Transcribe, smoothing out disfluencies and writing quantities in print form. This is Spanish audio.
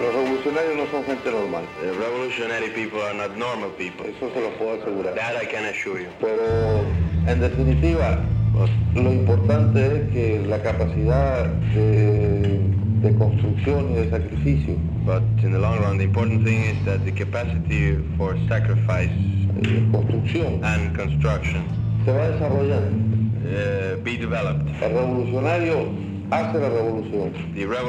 Los revolucionarios no son gente normal. The revolutionary people are not normal people. Eso se lo puedo asegurar. That I can assure you. Pero, en definitiva, lo importante es que la capacidad de construcción y de sacrificio, But in the long run, the important thing is that the capacity for sacrifice construcción, and construction se va desarrollando. be developed. El revolucionario hace la revolución. The